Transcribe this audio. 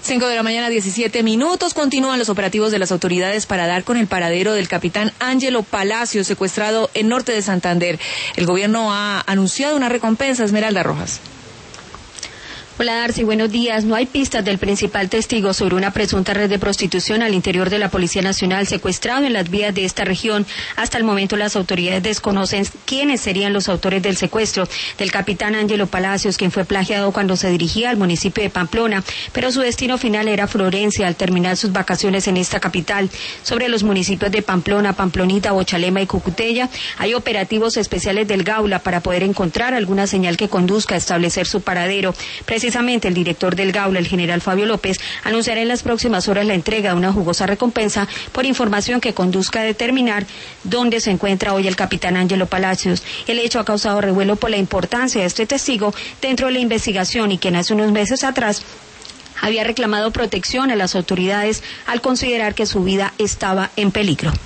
5 de la mañana, 17 minutos. Continúan los operativos de las autoridades para dar con el paradero del capitán Ángelo Palacios, secuestrado en norte de Santander. El gobierno ha anunciado una recompensa. Esmeralda Rojas. Hola Darcy, buenos días. No hay pistas del principal testigo sobre una presunta red de prostitución al interior de la Policía Nacional secuestrado en las vías de esta región. Hasta el momento las autoridades desconocen quiénes serían los autores del secuestro del capitán Ángelo Palacios, quien fue plagiado cuando se dirigía al municipio de Pamplona, pero su destino final era Florencia al terminar sus vacaciones en esta capital. Sobre los municipios de Pamplona, Pamplonita, Bochalema y Cucutella, hay operativos especiales del Gaula para poder encontrar alguna señal que conduzca a establecer su paradero. Precisamente el director del Gaula, el general Fabio López, anunciará en las próximas horas la entrega de una jugosa recompensa por información que conduzca a determinar dónde se encuentra hoy el capitán Ángelo Palacios. El hecho ha causado revuelo por la importancia de este testigo dentro de la investigación y quien hace unos meses atrás había reclamado protección a las autoridades al considerar que su vida estaba en peligro.